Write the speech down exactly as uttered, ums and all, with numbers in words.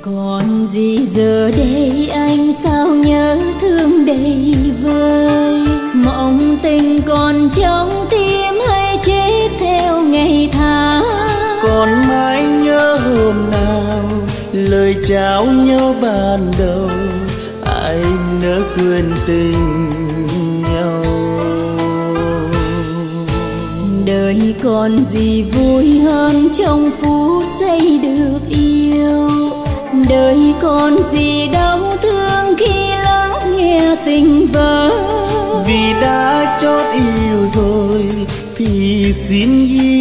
Còn gì giờ đây anh sao nhớ thương đầy vơi, mộng tình còn trong tim hay chết theo ngày tháng. Còn mãi nhớ hôm nào lời trao nhau ban đầu, ai nỡ quên tình nhau. Đời còn gì vui hơn trong phút giây được yêu, đời còn gì đau thương khi lắng nghe tình vỡ. Vì đã chót yêu rồi thì xin ghi